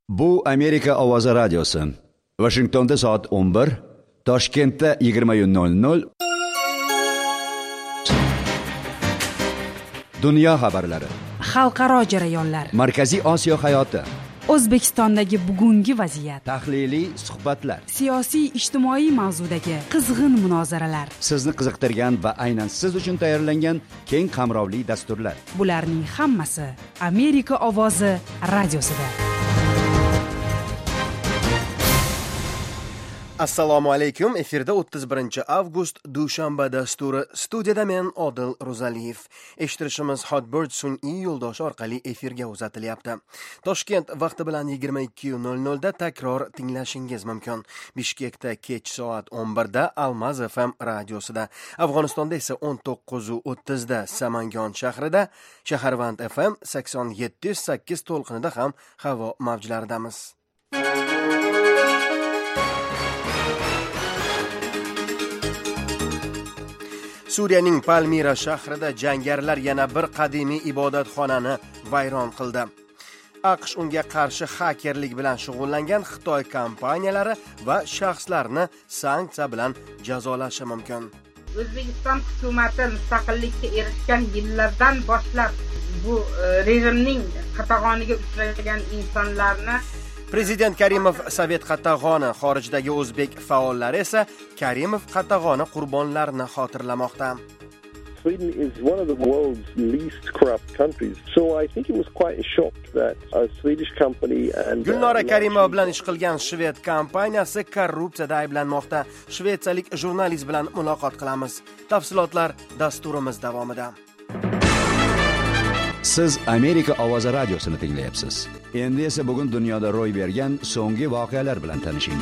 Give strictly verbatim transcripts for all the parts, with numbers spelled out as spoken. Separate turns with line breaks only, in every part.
Bu Amerika ovozi radiosi. Washingtonda soat o'n bir, Toshkentda yigirma nol nol. Dunyo xabarlari.
Xalqaro jarayonlar.
Markaziy Osiyo hayoti.
O'zbekistondagi bugungi vaziyat.
Tahliliy suhbatlar.
Siyosiy ijtimoiy mavzudagi qizg'in munozaralar.
Sizni qiziqtirgan va aynan siz uchun tayyorlangan keng qamrovli dasturlar.
Bularning hammasi Amerika ovozi radiosida.
Assalomu alaykum. Efirda o'ttiz birinchi avgust dushanba dasturi. Studiyada men Odil Ro'zaliyev. Eshittirishimiz Hotbird sun'iy yo'ldoshi orqali efirga uzatilyapti. Toshkent vaqti bilan yigirma ikki nol nol da takror tinglashingiz mumkin. Bishkekda kech soat o'n bir da Almaz F M radiosida. Afg'onistonda esa o'n to'qqiz o'ttiz da Samangon shahrida, Shaharvand F M sakson yetti sakkiz to'lqinida ham havo mavjlaridamiz. Suriyaning Palmira shahrida jangarilar yana bir qadimiy ibodatxonani vayron qildi. AQSh unga qarshi xakerlik bilan shug'ullangan Xitoy kompaniyalari va shaxslarni sanksiya bilan jazolashi mumkin.
O'zbekiston hukumati mustaqillikka erishgan yillardan boshlab bu rejimning qatag'oniga uchragan insonlarni
Prezident Karimov Sovet qatag'oni, xorijdagi o'zbek faollari esa Karimov qatag'oni qurbonlarini xotirlamoqda.
Sweden is one of the world's least corrupt countries. So I think it was quite a shock that a Swedish company and
Gulnora Karimova bilan ish qilgan Shved kompaniyasi korrupsiyada ayblanmoqda. Shvetsiyalik jurnalist bilan muloqot qilamiz. Tafsilotlar dasturimiz davomida.
Siz Amerika ovozi radiosini tinglayapsiz. Endi esa bugun dunyoda ro'y bergan so'nggi voqealar bilan tanishing.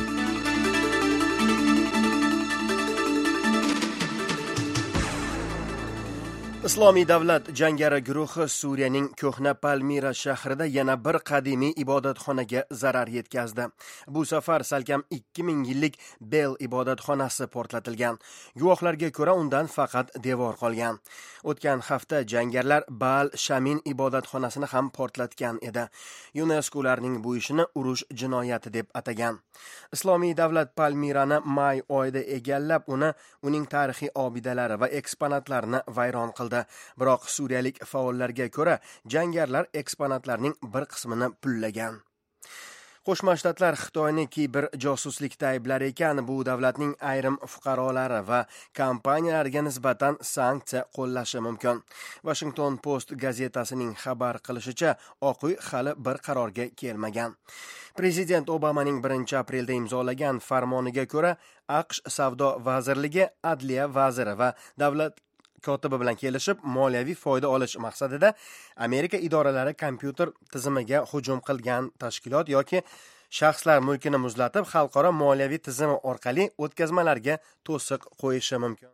Islomiy davlat jangari guruhi Suriyaning ko'hna Palmira shahrida yana bir qadimiy ibodatxonaga zarar yetkazdi. Bu safar salkam ikki ming yillik Bel ibodatxonasi portlatilgan. Guvohlarga ko'ra undan faqat devor qolgan. O'tgan hafta jangarilar Baal Shamin ibodatxonasini ham portlatgan edi. UNESCO ularning bu ishini urush jinoyati deb atagan. Islomiy davlat Palmirani may oyida egallab, uni uning tarixiy obidalari va eksponatlarini vayron qildi. Biroq suriyalik faollarga ko'ra, jangarilar eksponatlarning bir qismini pullagan. Qo'shma Shtatlar Xitoyni kiber josuslikda ayblar ekan, bu davlatning ayrim fuqarolari va kompaniyalariga nisbatan sanksiya qo'llashi mumkin. Washington Post gazetasining xabar qilishicha, Oq uy hali bir qarorga kelmagan. Prezident Obamaning birinchi aprelda imzolagan farmoniga ko'ra, AQSh savdo vazirligi, adliya vaziri va davlat kotibi bilan kelishib, moliyaviy foyda olish maqsadida Amerika idoralari kompyuter tizimiga hujum qilgan tashkilot yoki shaxslar mulkini muzlatib, xalqaro moliyaviy tizimi orqali o'tkazmalarga to'siq qo'yishi mumkin.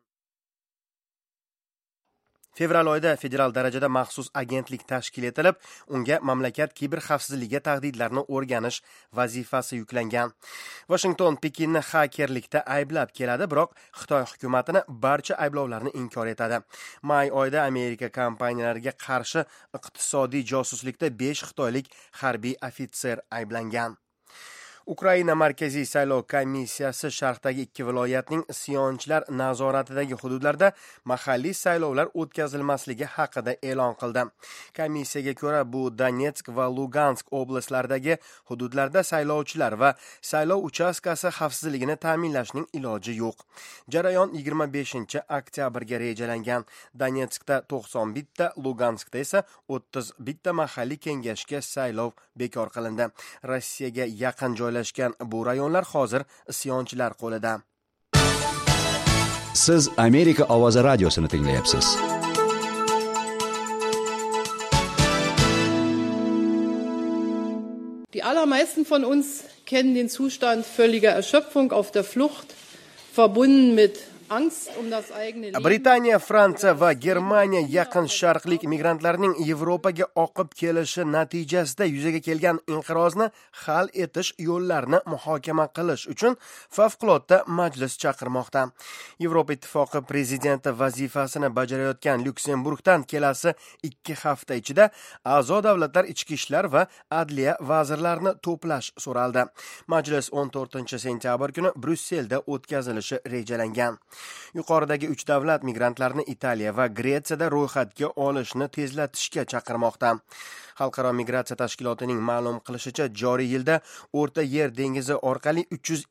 Fevral oyida federal darajada maxsus agentlik tashkil etilib, unga mamlakat kiber xavfsizligi tahdidlarini o'rganish vazifasi yuklangan. Washington Pekinni xakerlikda ayblab keladi, biroq Xitoy hukumatini barcha ayblovlarni inkor etadi. May oyida Amerika kompaniyalariga qarshi iqtisodiy josuslikda besh xitoylik harbiy ofitser ayblangan. Ukraina Markaziy saylov komissiyasi sharqdagi ikki viloyatning isyonchilar nazoratidagi hududlarda mahalliy saylovlar o'tkazilmasligi haqida e'lon qildi. Komissiyaga ko'ra, bu Donetsk va Lugansk oblastlariga hududlarda saylovchilar va saylov uchastkasi xavfsizligini ta'minlashning iloji yo'q. Jarayon yigirma beshinchi oktyabrga rejalangan. Donetskda to'qson bitta, Luganskda esa o'ttiz bitta mahalliy kengashga saylov bekor qilindi. Rossiyaga yaqin joylashgan bu rayonlar hozir isyonchilar qo'lida.
Siz Amerika ovozi radiosini tinglayapsiz.
Die allermeisten von uns kennen den Zustand völliger Erschöpfung auf der Flucht, verbunden mit
Britaniya, Fransiya va Germaniya yaqin sharqlik migrantlarning Yevropaga oqib kelishi natijasida yuzaga kelgan inqirozni hal etish yo'llarini muhokama qilish uchun favqulodda majlis chaqirmoqda. Yevropa Ittifoqi prezidenti vazifasini bajarayotgan Lyuksemburgdan kelasi ikki hafta ichida a'zo davlatlar ichki ishlar va adliya vazirlarini to'plash so'raldi. Majlis o'n to'rtinchi sentyabr kuni Bryusselda o'tkazilishi rejalangan. Yuqoridagi uch davlat migrantlarni Italiya va Gretsiyada ro'yxatga olishni tezlatishga chaqirmoqda. Xalqaro migratsiya tashkilotining ma'lum qilishicha, joriy yilda O'rta Yer dengizi orqali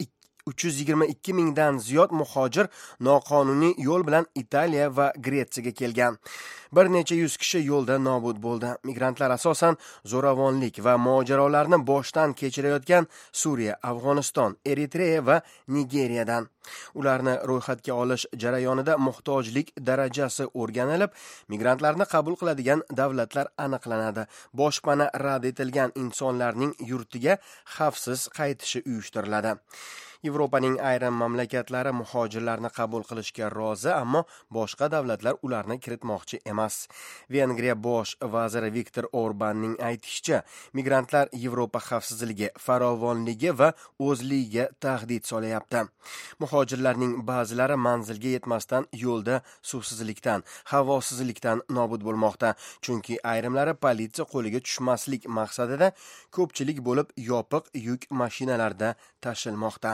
uch yuz yigirma ikki mingdan ziyod muhojir noqonuniy yo'l bilan Italiya va Gretsiyaga kelgan. Bir necha yuz kishi yo'lda nobud bo'ldi. Migrantlar asosan zo'ravonlik va mojarolarni boshdan kechirayotgan Suriya, Afg'oniston, Eritreya va Nigeriyadan. Ularni ro'yxatga olish jarayonida muhtojlik darajasi o'rganilib, migrantlarni qabul qiladigan davlatlar aniqlanadi. Boshpana rad etilgan insonlarning yurtiga xavfsiz qaytishi uyushtiriladi. Yevropaning ayrim mamlakatlari muhojirlarni qabul qilishga rozi, ammo boshqa davlatlar ularni kiritmoqchi emas. Vengriya bosh vaziri Viktor Orbanning aytishicha, migrantlar Yevropa xavfsizligi, farovonligi va o'zligiga tahdid solayapti. Muhojirlarning ba'zilari manzilga yetmasdan yo'lda suvsizlikdan, havosizlikdan nobud bo'lmoqda, chunki ayrimlari politsiya qo'liga tushmaslik maqsadida ko'pchilik bo'lib yopiq yuk mashinalarda tashilmoqda.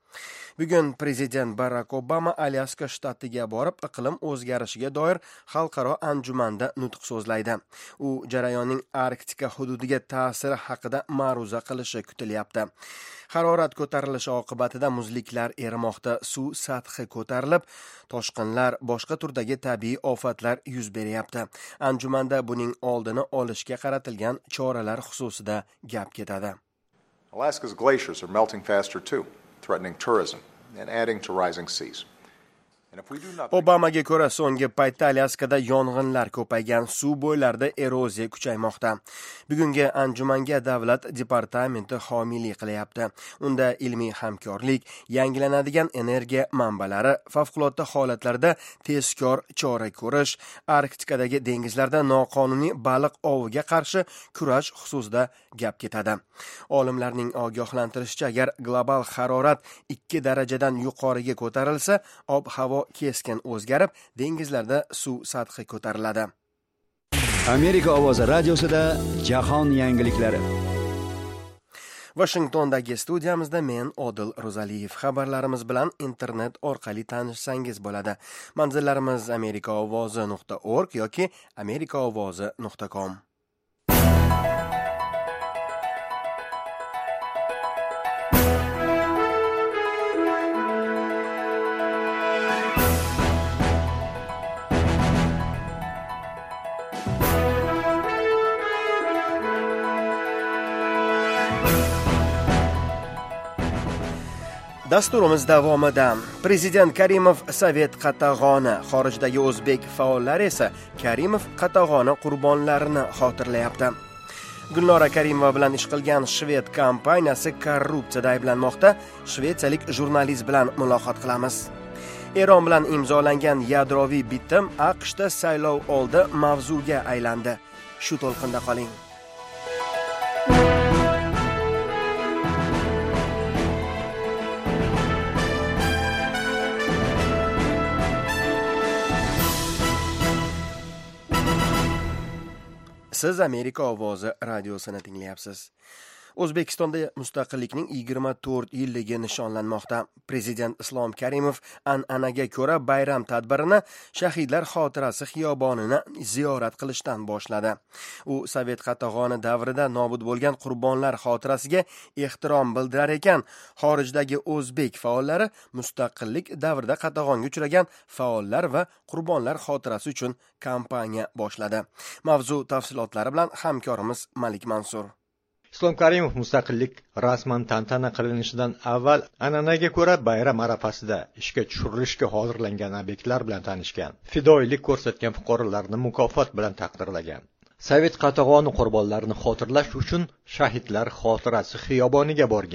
Bugun prezident Barack Obama Alyaska shtatiga borib, iqlim o'zgarishiga doir xalqaro anjumanda nutq so'zlaydi. U jarayonning Arktika hududiga ta'siri haqida ma'ruza qilishi kutilyapti. Harorat ko'tarilishi oqibatida muzliklar erimoqda, suv sathi ko'tarilib, toshqinlar, boshqa turdagi tabiiy ofatlar yuz beryapti. Anjumanda buning oldini olishga qaratilgan choralar xususida gap ketadi.
Alaska's glaciers are melting faster too, threatening tourism and adding to rising seas.
Obamaga ko'ra so'nggi paytda Alyaskada yong'inlar ko'paygan, suv bo'ylarida eroziya kuchaymoqda. Bugungi anjumanga davlat departamenti homiylik qilyapti. Unda ilmiy hamkorlik, yangilanadigan energiya manbalari, favqulodda holatlarda tezkor chora ko'rish, Arktikadagi dengizlarda noqonuniy baliq oviga qarshi kurash xususida gap ketadi. Olimlarning ogohlantirishicha, agar global harorat ikki darajadan yuqoriga ko'tarilsa, ob-havo keskin o'zgarib, dengizlarda suv sathi ko'tariladi.
Amerika ovozi radiosida jahon yangiliklari.
Washingtondagi studiyamizda men Odil Ro'zaliyev. Xabarlarimiz bilan internet orqali tanishsangiz bo'ladi. Manzillarimiz amerika ovozi nuqta org yoki amerika ovozi nuqta com. Dasturimiz davomida Prezident Karimov Sovet qatag'oni, xorijdagi o'zbek faollari esa Karimov qatag'oni qurbonlarini xotirlayapti. Gulnora Karimova bilan ish qilgan Shved kompaniyasi korrupsiyada ayblanmoqda. Shvetsiyalik jurnalist bilan muloqot qilamiz. Eron bilan imzolangan yadroviy bitim AQShda saylov oldi mavzuga aylandi. Shu to'lqinda qoling. Siz Amerika ovozi radiosini tinglayapsiz. O'zbekistonda mustaqillikning yigirma to'rt yilligi nishonlanmoqda. Prezident Islom Karimov an'anaga ko'ra bayram tadbirini Shahidlar xotirasi xiyobonini ziyorat qilishdan boshladi. U Sovet qatag'oni davrida nobud bo'lgan qurbonlar xotirasiga ehtirom bildirar ekan, xorijdagi o'zbek faollari mustaqillik davrida qatag'onga uchragan faollar va qurbonlar xotirasi uchun kampaniya boshladi. Mavzu tafsilotlari bilan hamkorimiz Malik Mansur.
Islom Karimov mustaqillik rasman tantana qilinishidan avval an'anaga ko'ra bayram arafasida ishga tushirilishga hozirlangan obyektlar bilan tanishgan. Fidoyilik ko'rsatgan fuqarolarni mukofot bilan taqdirlagan. Sovet qatag'oni qurbonlarini xotirlash uchun Shahidlar xotirasi xiyoboniga borgan.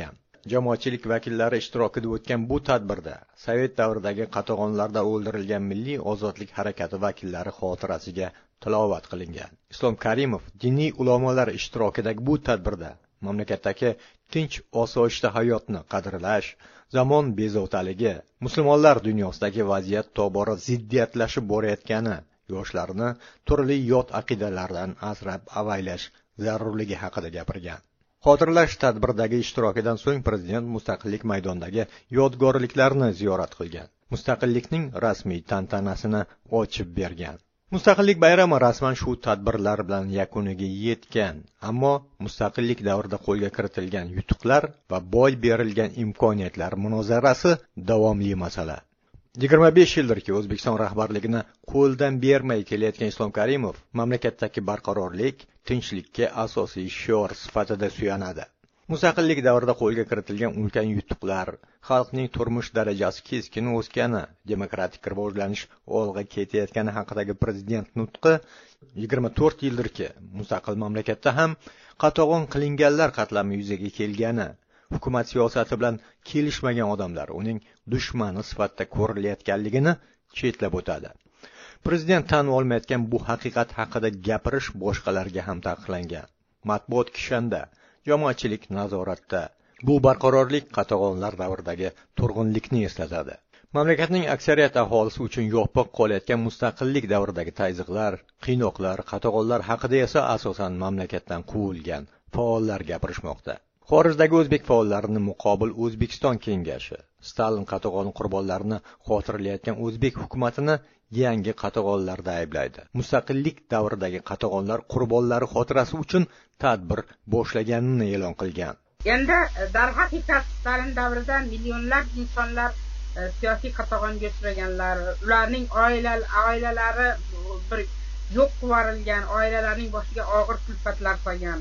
jamoatchilik vakillari ishtirokida o'tgan bu tadbirda Sovet davridagi qatag'onlarda o'ldirilgan Milliy ozodlik harakati vakillari xotirasiga tilovat qilingan. Islom Karimov diniy ulamolar ishtirokidagi bu tadbirda mamlakatdagi tinch osoyishta hayotni qadrlash, zamon bezovtaligi, musulmonlar dunyosidagi vaziyat tobora ziddiyatlashib borayotgani, yoshlarni turli yot aqidalardan asrab avaylash zarurligi haqida gapirgan. Xotirlash tadbirdagi ishtirokidan so'ng prezident Mustaqillik maydonidagi yodgorliklarni ziyorat qilgan. Mustaqillikning rasmiy tantanasini ochib bergan. Mustaqillik bayrami rasman shu tadbirlar bilan yakuniga yetgan, ammo mustaqillik davrida qo'lga kiritilgan yutuqlar va boy berilgan imkoniyatlar munozarasi davomli masala. yigirma besh yildirki O'zbekiston rahbarligini qo'ldan bermay kelayotgan Islom Karimov mamlakatdagi barqarorlik, tinchlikka asosiy shior sifatida suyanadi. Mustaqillik davrida qo'lga kiritilgan ulkan yutuqlar, xalqning turmush darajasi keskin o'sgani, demokratik rivojlanish olg'a ketayotgani haqidagi prezident nutqi yigirma to'rt yildirki mustaqil mamlakatda ham qatag'on qilinganlar qatlami yuzaga kelgani, hukumat siyosati bilan kelishmagan odamlar uning dushmani sifatida ko'rilayotganligini chetlab o'tadi. Prezident tan olmayotgan bu haqiqat haqida gapirish boshqalarga ham taqiqlangan. Matbuot kishanda, jamoatchilik nazoratda. Bu barqarorlik qatag'onlar davridagi turg'unlikni eslatadi. Mamlakatning aksariyat aholisi uchun yopiq qolayotgan mustaqillik davridagi tayziqlar, qiynoqlar, qatag'onlar haqida esa asosan mamlakatdan quvilgan faollar gapirishmoqda. Xorijdagi o'zbek faollarini muqobil O'zbekiston kengashi, Stalin qatag'oni qurbonlarini xotirlayotgan o'zbek hukumatini yangi qatag'onlarda ayblaydi. Mustaqillik davridagi qatag'onlar qurbonlari xotirasi uchun tadbir boshlaganini e'lon qilgan.
Endi darhaqiqat Stalin davrida millionlab insonlar siyosiy qatag'onga uchraganlar, ularning oilalari bir yo'q qilingan, oilalarining boshiga og'ir kulfatlar qolgan.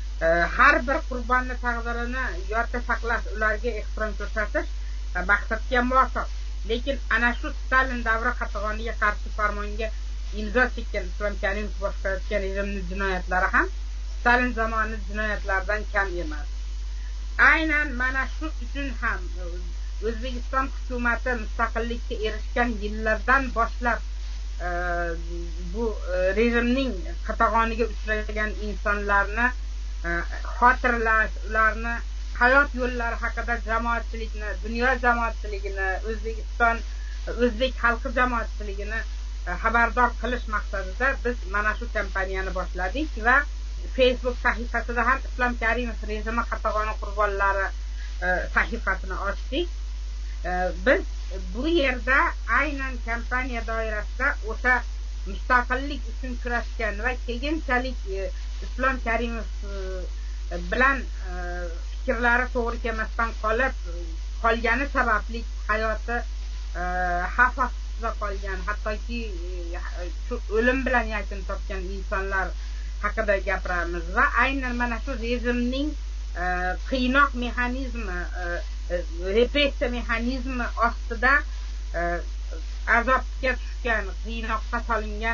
Har bir qurbonni taqdirini yodda saqlash, ularga ehtirom ko'rsatish maqsadga muvofiq. Lekin ana shu Stalin davri qatag'oniga qarshi farmonga imzo chekkan Islom Karimov boshqargan rejimning jinoyatlari ham Stalin zamoni jinoyatlaridan kam emas. Aynan mana shu uchun ham O'zbekiston hukumati mustaqillikka erishgan yillardan boshlab bu rejimning qatag'oniga uchragan insonlarni xotirlash, ularni hayot yo'llari haqida jamoatchilikni, dunyo jamoatchiligini, O'zbekiston, o'zbek xalqi jamoatchiligini xabardor qilish maqsadida biz mana shu kampaniyani boshladik va Facebook sahifasida ham Islom Karimov rejimi qatag'oni qurbonlari sahifasini ochdik. Biz bu yerda aynan kampaniya doirasida o'sha mustaqillik uchun kurashgan va keyinchalik Islom Karimov bilan fikrlari to'g'ri kelmasdan qolib qolgani sababli hayoti xavf ostida qolgan, hattoki o'lim bilan yakun topgan insonlar haqida gapiramiz va aynan mana shu rejimning qiynoq mexanizmi, repressiya mexanizmi ostida azobga tushgan, qiynoqqa solingan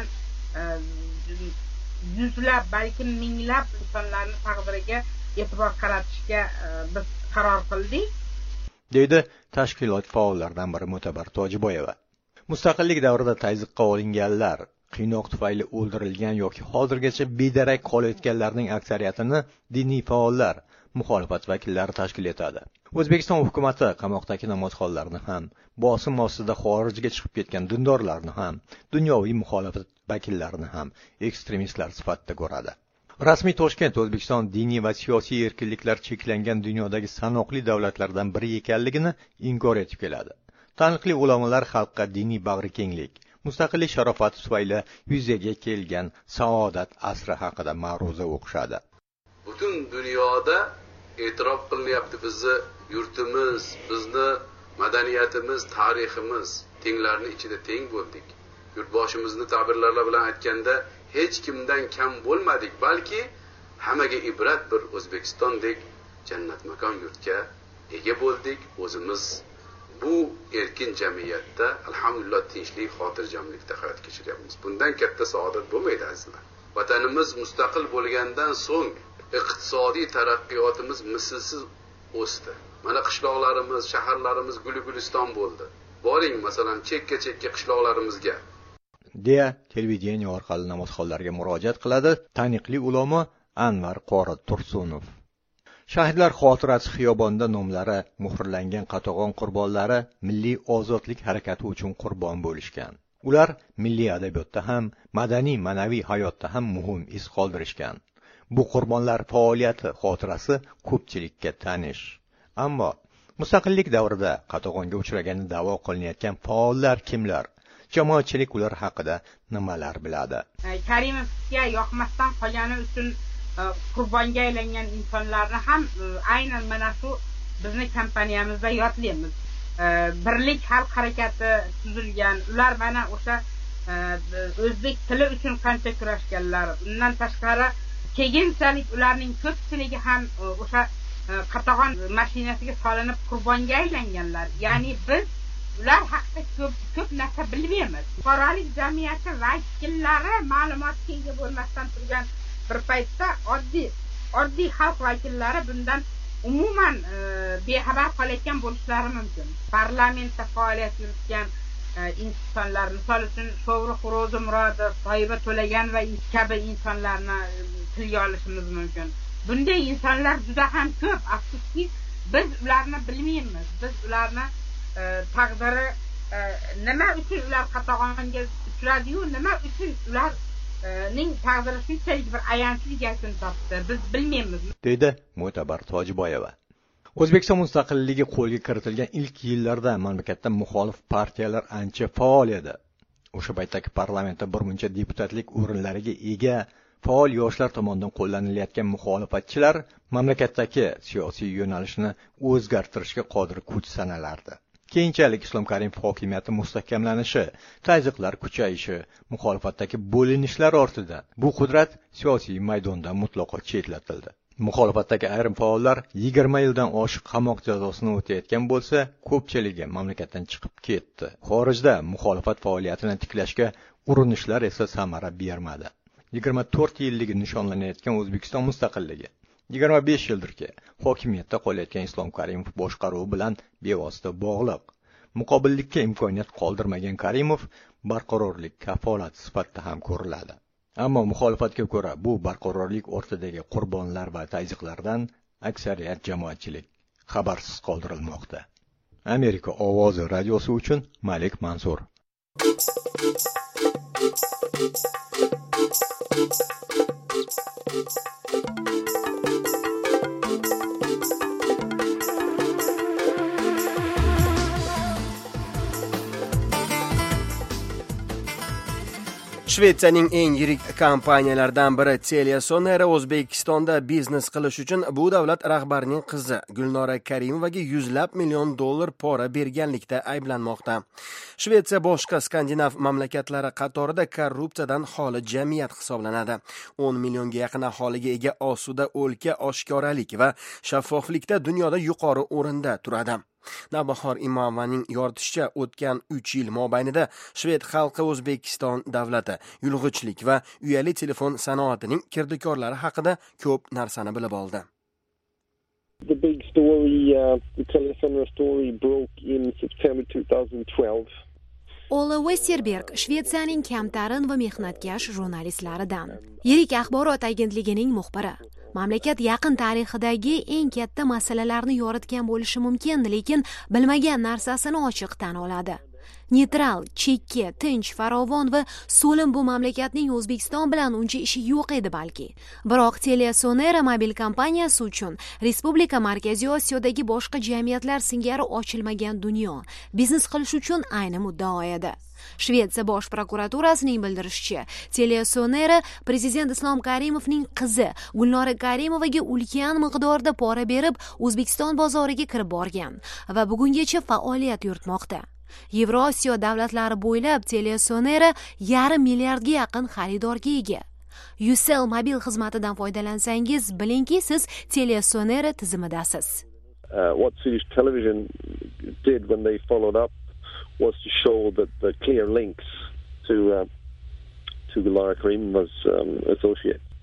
yuzlab, balki minglab insonlarning taqdiriga e'tibor qaratishga biz qaror qildik,
deydi tashkilot faollaridan biri Mo'tabar Tojiboyeva. Mustaqillik davrida tayziqqa olinganlar, qiynoq tufayli o'ldirilgan yoki hozirgacha bedarak qolayotganlarning aksariyatini diniy faollar, muxolifat vakillari tashkil etadi. O'zbekiston hukumatı qamoqdagi namozxonlarni ham, bosim ostida xorijga chiqib ketgan dindorlarni ham, dunyoviy muxolifat vakillarini ham ekstremistlar sifatida ko'radi. Rasmiy Toshkent O'zbekiston diniy va siyosiy erkinliklar cheklangan dunyodagi sanoqli davlatlardan biri ekanligini inkor etib keladi. Taniqli ulamolar xalqqa diniy bag'rikenglik, mustaqillik sharofati tufayli yuzaga kelgan saodat asri haqida ma'ruza o'qishadi.
Butun dunyoda e'tirof qilinyapti bizni yurtimiz, bizni madaniyatimiz, tariximiz, tenglarning ichida teng bo'ldik. Yurtboshimizni ta'birlar bilan aytganda hech kimdan kam bo'lmadik, balki hammaga ibrat bir O'zbekistondek jannat makon yurtga ega bo'ldik. O'zimiz bu erkin jamiyatda alhamdulillah tinchlik, xotirjamlikda hayot kechiryapmiz. Bundan katta saodat bo'lmaydi azizlar. Vatanimiz mustaqil bo'lgandan so'ng iqtisodiy taraqqiyotimiz mislsiz o'sdi. Mana qishloqlarimiz, shaharlarimiz guli-guliston bo'ldi. Boring, masalan, chekka-chekka qishloqlarimizga.
deya televideniya orqali namozxonlarga murojaat qiladi taniqli ulamo Anvar Qori Tursunov. Shahidlar xotirasi xiyobonida nomlari muhrlangan qatag'on qurbonlari milliy ozodlik harakati uchun qurbon bo'lishgan. Ular milliy adabiyotda ham, madaniy ma'naviy hayotda ham muhim iz qoldirishgan. Bu qurbonlar faoliyati xotirasi ko'pchilikka tanish. Ammo mustaqillik davrida qatag'onga uchragani da'vo qilinayotgan faollar kimlar? Jamoatchilik ular haqida nimalar biladi?
Karimovga yoqmasdan qolgani uchun qurbonga aylangan insonlarni ham aynan mana shu bizni kompaniyamizda yodlaymiz. Birlik xalq harakati tuzilgan. Ular mana o'sha o'zbek tili uchun qancha kurashganlar. Undan tashqari keyinchalik ularning ko'pchiligi ham o'sha qatag'on mashinasiga solinib qurbonga aylanganlar. Ya'ni biz ular haqida ko'p ko'p narsa bilmaymiz. Fuqarolik jamiyati vakillari ma'lumotga ega bo'lmasdan turgan bir paytda oddiy oddiy xalq vakillari bundan umuman bexabar qolayotgan bo'lishlari mumkin. Parlamentda faoliyat yuritgan insonlar, misol uchun Shovrux Ro'zimurodov, Toyiba To'lagan va kabi insonlarni tilga olishimiz mumkin. Bunday insonlar juda ham ko'p. Afsuski, biz ularni bilmaymiz. Biz ularni taqdiri nima uchun ular qatag'onga uchradi-yu, nima uchun ular ning taqdiri shunchalik bir ayanchli yakun topdi, biz bilmaymiz,
deydi Mo'tabar Tojiboyeva. O'zbekiston mustaqilligi qo'lga kiritilgan ilk yillarda mamlakatda muxolif partiyalar ancha faol edi. O'sha paytdagi parlamentda bir muncha deputatlik o'rinlariga ega faol yoshlar tomonidan qo'llanilayotgan muxolifatchilar mamlakatdagi siyosiy yo'nalishni o'zgartirishga qodir kuch sanalardi. Keyinchalik Islom Karimov hokimiyati mustahkamlanishi, tazyiqlar kuchayishi, muxolifatdagi bo'linishlar ortida bu qudrat siyosiy maydonda mutlaqo chetlatildi. Muxolifatdagi ayrim faollar yigirma yildan oshiq qamoq jazosini o'tayotgan bo'lsa, ko'pchiligi mamlakatdan chiqib ketdi. Xorijda muxolifat faoliyatini tiklashga urinishlar esa samara bermadi. yigirma to'rt yilligi nishonlanayotgan O'zbekiston mustaqilligi yigirma besh yildirki hokimiyatda qolayotgan Islom Karimov boshqaruvi bilan bevosita bog'liq. Muqobillikka imkoniyat qoldirmagan Karimov barqarorlik kafolati sifatida ham ko'riladi. Ammo muxolifatga ko'ra bu barqarorlik o'rtadagi qurbonlar va tazyiqlardan aksariyat jamoatchilik xabarsiz qoldirilmoqda. Amerika ovozi radiosi uchun Malik Mansur.
Shvetsiyaning eng yirik kompaniyalaridan biri TeliaSonera O'zbekistonda biznes qilish uchun bu davlat rahbarining qizi Gulnora Karimovaga yuzlab million dollar pora berganlikda ayblanmoqda. Shvetsiya boshqa skandinav mamlakatlari qatorida korrupsiyadan xoli jamiyat hisoblanadi. o'n millionga yaqin aholiga ega osuda o'lka oshkoralik va shaffoflikda dunyoda yuqori o'rinda turadi. Navbahor Imomovaning yoritishicha o'tgan uch yil mobaynida Shved xalqi O'zbekiston davlati, yulg'ichlik va uyali telefon sanoatining kirdikorlari haqida ko'p narsani bilib oldi.
The big story, uh, the TeliaSonera story broke in September twenty twelve.
Ola Westerberg Shvetsiyaning kamtarin va mehnatkash jurnalistlaridan, yirik axborot agentligining muxbiri. Mamlakat yaqin tarixidagi eng katta masalalarni yoritgan bo'lishi mumkin, lekin bilmagan narsasini ochiq tan oladi. Neytral, chekka, tinch, farovon va so'lim bu mamlakatning O'zbekiston bilan uncha ishi yo'q edi balki. Biroq TeliaSonera mobil kompaniyasi uchun Respublika Markaziy Osiyodagi boshqa jamiyatlar singari ochilmagan dunyo. Biznes qilish uchun ayni muddao edi. Shvetsiya bosh prokuraturasining bildirishicha, TeliaSonera prezident Islom Karimovning qizi Gulnora Karimovaga ulkan miqdorda pora berib, O'zbekiston bozoriga kirib borgan va bugungacha faoliyat yuritmoqda. Yevrosiyo davlatlari bo'ylab TeliaSonera yarim milliardga yaqin xaridorga ega. Ucell mobil xizmatidan foydalansangiz, bilingki siz TeliaSonera tizimidasiz.
Uh, what Swedish television did when they followed up was to show that the clear links to uh, to Gulnara Karimova's um, associate.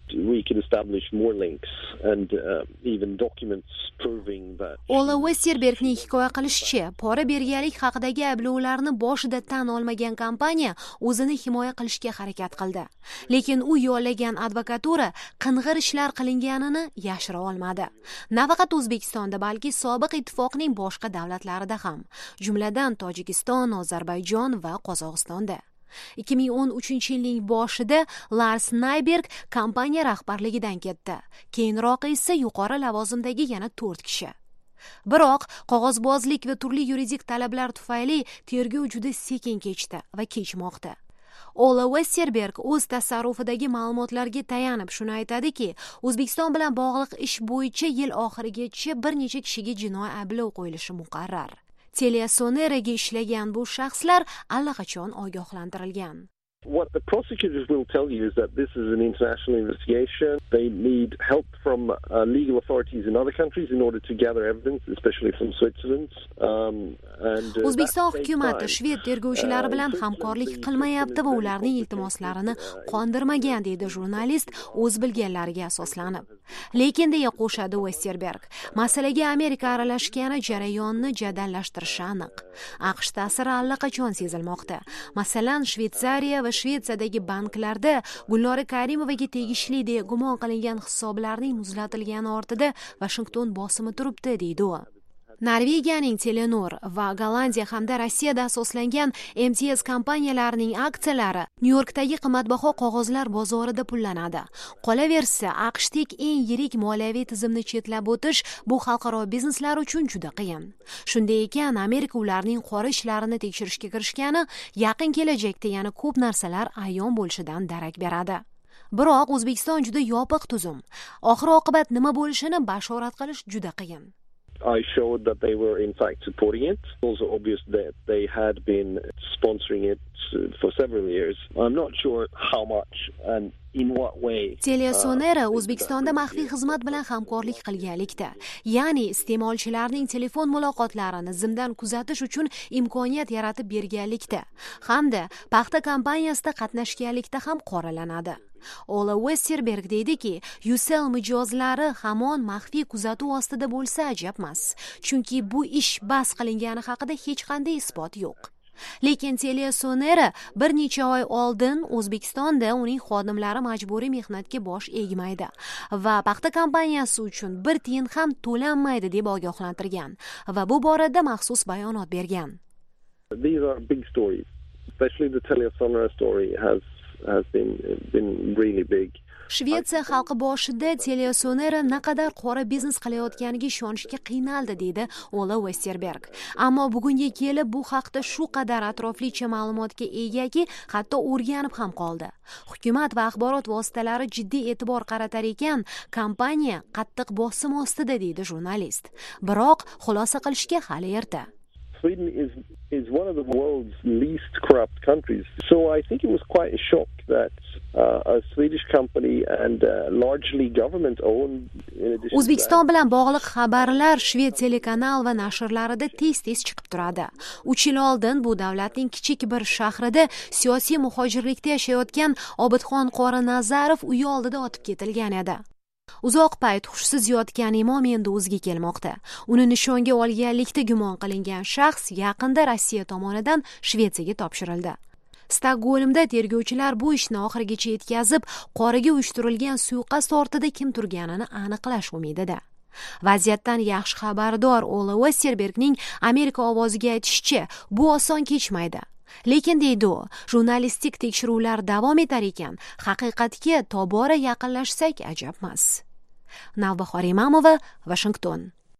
we can establish more links and uh, even documents proving that.
Ola Westerbergning hikoya qilishicha, pora berganlik haqidagi ayblovlarni boshida tan olmagan kompaniya o'zini himoya qilishga harakat qildi. Lekin u yollagan advokatura qing'ir ishlar qilinganini yashira olmadi. Nafaqat O'zbekistonda, balki sobiq ittifoqning boshqa davlatlarida ham, jumladan Tojikiston, Ozarbayjon va Qozog'istonda. ikki ming o'n uchinchi yilning boshida Lars Nyberg kompaniya rahbarligidan ketdi. Keyinroq esa yuqori lavozimdagi yana to'rt kishi. Biroq qog'ozbozlik va turli yuridik talablar tufayli tergov juda sekin kechdi va kechmoqda. Ola Westerberg o'z tasarrufidagi ma'lumotlarga tayanib shuni aytadiki, O'zbekiston bilan bog'liq ish bo'yicha yil oxirigacha bir necha kishiga jinoiy ayblov qo'yilishi muqarrar. Telesoneraga ishlagan bu shaxslar allaqachon ogohlantirilgan.
What the prosecutors will tell you is that this is an international investigation. They need help from uh, legal authorities in other countries in order to gather evidence, especially from Switzerland. Um, and uh,
O'zbekiston hukumati shved tergovchilari bilan hamkorlik qilmayapti va ularning iltimoslarini qondirmagan, deydi jurnalist o'z bilganlariga asoslanib. Lekin deya qo'shadi Westerberg, masalaga Amerika aralashgani jarayonni jadallashtirishi aniq. AQSh ta'siri allaqachon sezilmoqda. Masalan, Shvetsariya va Shvetsiyadagi banklarda Gulnora Karimovaga tegishli deya gumon qilingan hisoblarning muzlatilgani ortida Washington bosimi turibdi, deydi u. Norvegiyaning Telenor va Gollandiya hamda Rossiyada asoslangan M T S kompaniyalarining aksiyalari Nyu-Yorkdagi qimmatbaho qog'ozlar bozorida pullanadi. Qolaversa, AQShdek eng yirik moliyaviy tizimni chetlab o'tish bu xalqaro bizneslar uchun juda qiyin. Shunday ekan, Amerika ularning qora ishlarini tekshirishga kirishgani yaqin kelajakda yana ko'p narsalar ayon bo'lishidan darak beradi. Biroq O'zbekiston juda yopiq tuzum. Oxir-oqibat nima bo'lishini bashorat qilish juda qiyin.
I showed that they were in fact supporting it. Also obvious that they had been sponsoring it for several years. I'm not sure how much and in what way.
Telesonera O'zbekistonda maxfiy xizmat bilan hamkorlik qilganlikda, ya'ni iste'molchilarning telefon muloqotlarini zimdan kuzatish uchun imkoniyat yaratib berganlikda hamda paxta kampaniyasida qatnashganlikda ham qoralanadi. Ola Westerberg deydiki, Ucell mijozlari hamon maxfiy kuzatuv ostida bo'lsa ajab emas, chunki bu ish bas qilingani haqida hech qanday isbot yo'q. Lekin Telesonera bir necha oy oldin O'zbekistonda uning xodimlari majburiy mehnatga bosh egmaydi va paxta kompaniyasi uchun bir tiyin ham to'lanmaydi deb ogohlantirgan va bu borada maxsus bayonot bergan.
These are big stories, especially the Telesonera story has has been been really big.
Shvetsiya xalqi boshida Telesonera naqadar qora biznes qilayotganiga ishonishga qiynaldi, deydi Ola Westerberg. Ammo bugunga kelib bu haqda shu qadar atroflicha ma'lumotga egaki, hatto o'rganib ham qoldi. Hukumat va axborot vositalari jiddiy e'tibor qaratar ekan, kompaniya qattiq bosim ostida, deydi jurnalist. Biroq xulosa qilishga hali erta.
Sweden is is one of the world's least corrupt countries. So I think it was quite a shock that uh, a Swedish company and uh, largely government owned.
O'zbekiston bilan bog'liq xabarlar Shved telekanal va nashrlarida tez-tez chiqib turadi. uch yil oldin bu davlatning kichik bir shahrida siyosiy muhojirlikda yashayotgan Obidxon Qori Nazarov uyi oldida otib ketilgan edi. Uzoq payt hushsiz yotgan imom endi o'ziga kelmoqda. Uni nishonga olganlikda gumon qilingan shaxs yaqinda Rossiya tomonidan Shvetsiyaga topshirildi. Stokgolmda tergovchilar bu ishni oxirigacha yetkazib, qoriga uyushtirilgan suiqasd ortida kim turganini aniqlash umidida. Vaziyatdan yaxshi xabardor Ola Westerbergning Amerika ovoziga aytishicha, bu oson kechmaydi. Lekin deydi u, jurnalistik tekshiruvlar davom etar ekan, haqiqatga tobora yaqinlashsak ajab emas. Navbahor Imamova, Washington.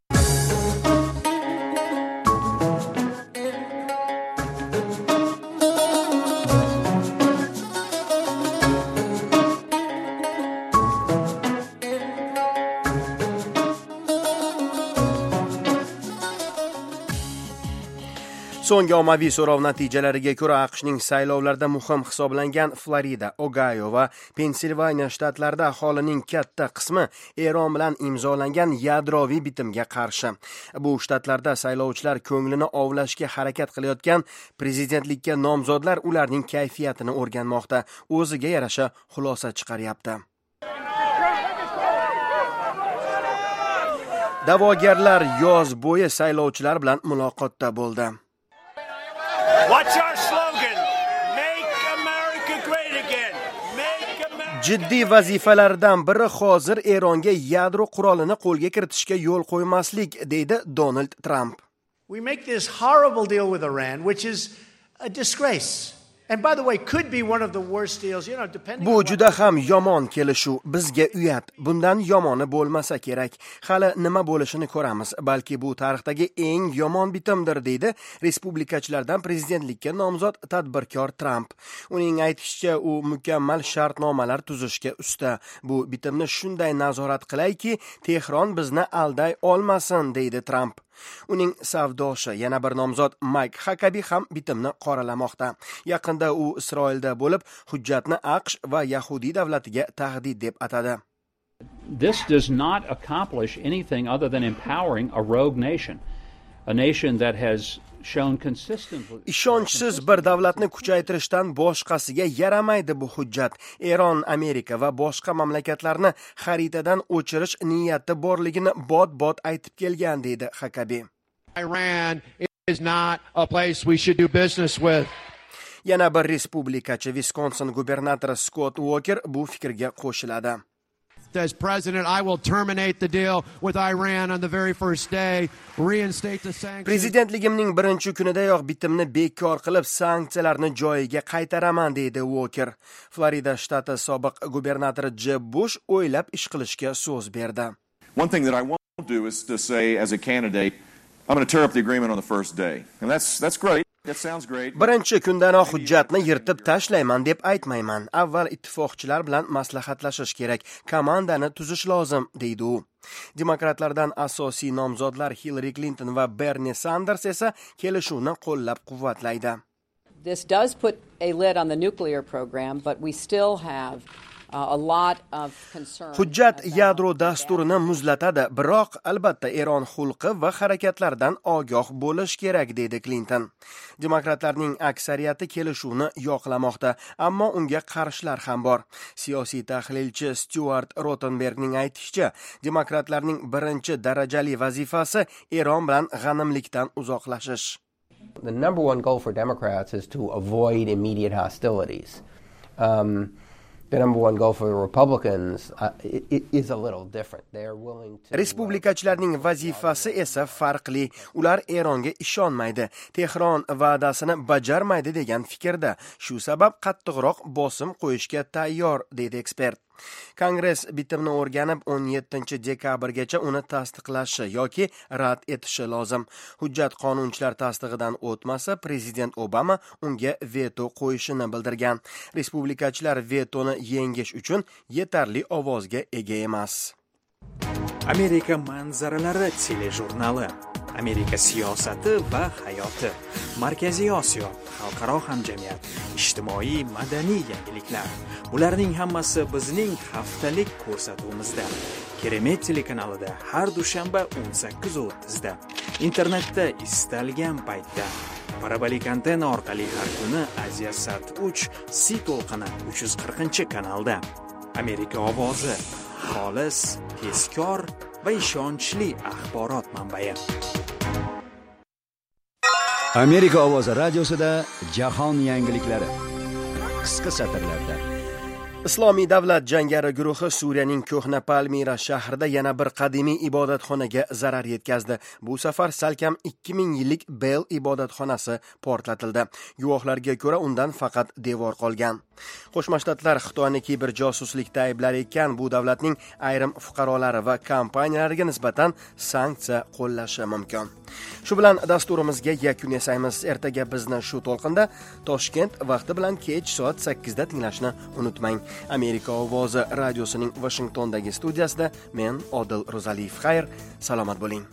So'nggi ommaviy so'rov natijalariga ko'ra AQShning saylovlarda muhim hisoblangan Florida, Ogayo va Pensilvaniya shtatlarida aholining katta qismi Eron bilan imzolangan yadroviy bitimga qarshi. Bu shtatlarda saylovchilar ko'nglini ovlashga harakat qilayotgan prezidentlikka nomzodlar ularning kayfiyatini o'rganmoqda, o'ziga yarasha xulosa chiqaryapti. Da'vogarlar yoz bo'yi saylovchilar bilan muloqotda bo'ldi.
What's our slogan? Make America great again. Make America...
Jiddiy vazifalardan biri hozir Eronga yadro qurolini qo'lga kiritishga yo'l qo'ymaslik, deydi Donald Trump.
We make this horrible deal with Iran, which is a disgrace. And by the way, could be one of the worst deals, you know, depending
Bu juda ham yomon kelishuv, bizga uyat. Bundan yomoni bo'lmasa kerak. Hali nima bo'lishini ko'ramiz. Balki bu tarixdagi eng yomon bitimdir, deydi respublikachilardan prezidentlikka nomzod tadbirkor Trump. Uning aytishicha, u mukammal shartnomalar tuzishga usta. Bu bitimni shunday nazorat qilayki, Tehron bizni alday olmasin, deydi Trump. Uning savdoshi yana bir nomzod Mike Huckabee ham bitimni qoralamoqda. Yaqinda u Isroilda bo'lib, hujjatni AQSh va Yahudiy davlatiga tahdid deb atadi.
This does not accomplish anything other than empowering a rogue nation, a nation that has shown consistently.
Ishonchsiz bir davlatni kuchaytirishdan boshqasiga yaramaydi bu hujjat. Eron, Amerika va boshqa mamlakatlarni xaritadan o'chirish niyati borligini bot-bot aytib kelgan, deydi Huckabee.
Iran is not a place we should do business with.
Yana bir respublikachi Wisconsin gubernatori Scott Walker bu fikrga qo'shiladi.
As president, I will terminate the deal with Iran on the very first day, reinstate the sanctions.
Prezidentligimning birinchi kunidayoq bitimni bekor qilib, sanksiyalarni joyiga qaytaraman, deydi Walker. Florida shtati sobiq gubernatori Jeb Bush o'ylab ish qilishga so'z berdi.
One thing that I won't do is to say as a candidate, I'm going to tear up the agreement on the first day. And that's that's great. That sounds great.
Birinchi kundanoq hujjatni yirtib tashlayman deb aytmayman. Avval ittifoqchilar bilan maslahatlashish kerak, komandani tuzish lozim, deydi u. Demokratlardan asosiy nomzodlar Hillary Clinton va Bernie Sanders esa kelishuvni qo'llab-quvvatlaydi.
This does put a lid on the nuclear program, but we still have a lot of concern.
Hujjat yadro dasturini muzlatadi, biroq albatta Eron xulqi va harakatlaridan ogoh bo'lish kerak, deydi Clinton. Demokratlarning aksariyati kelishuvni yoqlamoqda, ammo unga qarshilar ham bor. Siyosiy tahlilchi Stuart Rothenbergning aytishicha, demokratlarning birinchi darajali vazifasi Eron bilan g'animlikdan uzoqlashish.
The number one goal for Democrats is to avoid immediate hostilities. Um The number one goal for the Republicans uh, is a little different. They are willing to.
Respublikachilarning vazifasi esa farqli. Ular Eronga ishonmaydi. Tehron va'dasini bajarmaydi degan fikrda. Shu sabab qattiqroq bosim qo'yishga tayyor, deydi ekspert. Kongress bitimni o'rganib o'n yettinchi dekabrgacha uni tasdiqlashi yoki rad etishi lozim. Hujjat qonunchilar tasdig'idan o'tmasa, prezident Obama unga veto qo'yishini bildirgan. Respublikachilar vetoni yengish uchun yetarli ovozga ega emas.
Amerika manzaralari telejurnali. Amerika siyosati va hayoti. Markaziy Osiyo, xalqaro hamjamiyat, ijtimoiy madaniy yangiliklar. Bularning hammasi bizning haftalik ko'rsatuvimizda. Keremet telekanalida har dushanba o'n sakkiz o'ttiz da. Internetda istalgan paytda. Parabolik antena orqali har kuni Aziya Sat uch Si to'lqini uch yuz qirqinchi kanalda. Amerika ovozi, xolis, tezkor va ishonchli axborot manbai.
Amerika ovozi radiosida jahon yangiliklari qisqa satrlarda.
Islomiy davlat jangari guruhi Suriyaning ko'hna Palmira shahrida yana bir qadimiy ibodatxonaga zarar yetkazdi. Bu safar salkam ikki ming yillik Bel ibodatxonasi portlatildi. Guvohlarga ko'ra undan faqat devor qolgan. Qo'shma Shtatlar Xitoyni kiber josuslikda ayblar ekan, bu davlatning ayrim fuqarolari va kompaniyalariga nisbatan sanksiya qo'llashi mumkin. Shu bilan dasturimizga yakun yasaymiz. Ertaga bizni shu to'lqinda Toshkent vaqti bilan kech soat sakkizda tinglashni unutmang. Amerika ovozi radiosining Washingtondagi studiyasida men Odil Ro'zaliyev. Xayr, salomat bo'ling.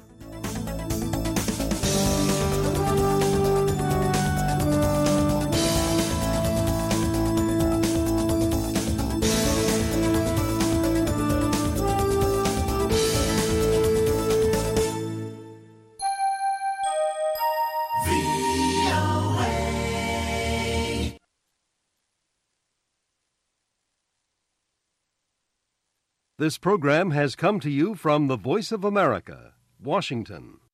This program has come to you from the Voice of America, Washington.